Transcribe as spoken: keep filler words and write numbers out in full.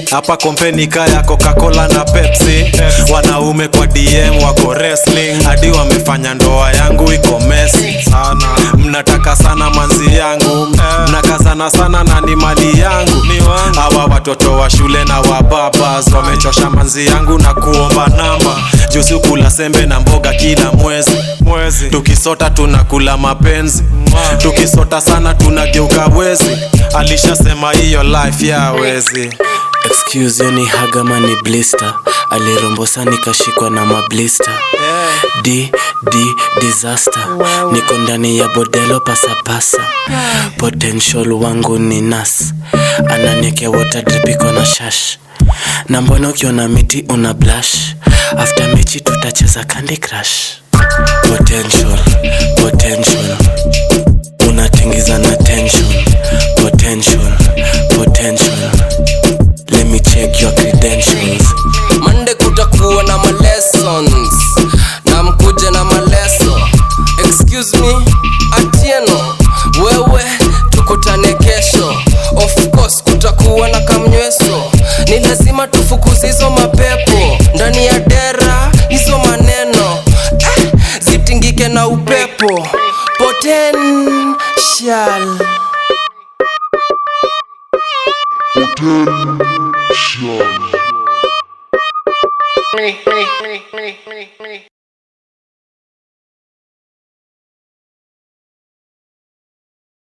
Hapa kompeni kaya Coca-Cola na Pepsi. Wanaume kwa D M wako wrestling, hadi wamefanya ndoa yangu iko messy sana. Mnataka sana manzi yangu, mnakazana sana na ni mali yangu. Hawa watoto wa shule na wababas wamechosha manzi yangu na kuomba namba. Juzi kula sembe na mboga kila mwezi, mwezi. Tukisota tunakula mapenzi, tukisota sana tunageuka wezi. Alishasema hiyo life ya wezi. Excuse you ni hagama ni blister. Alirombosa nikashikwa na mablister. D, D, disaster. Niko ndani ya bodelo pasa pasa. Potential wangu ni nas. Ananiekea water drip iko na shash. Na mbona ukiona miti una blush. After mechi tutacheza Candy Crush. Potential, potential. Unatingiza na tension. Potential, potential. Let me check your credentials. Monday kutakuwa na ma lessons, na mkuje na maleso. Excuse me, Atieno, wewe tukutane kesho. Of course kutakuwa na kamnyweso. Ni lazima tufukuze hizo mapepo ndani ya dera, hizo maneno eh, zitingike na upepo. Potential, potential.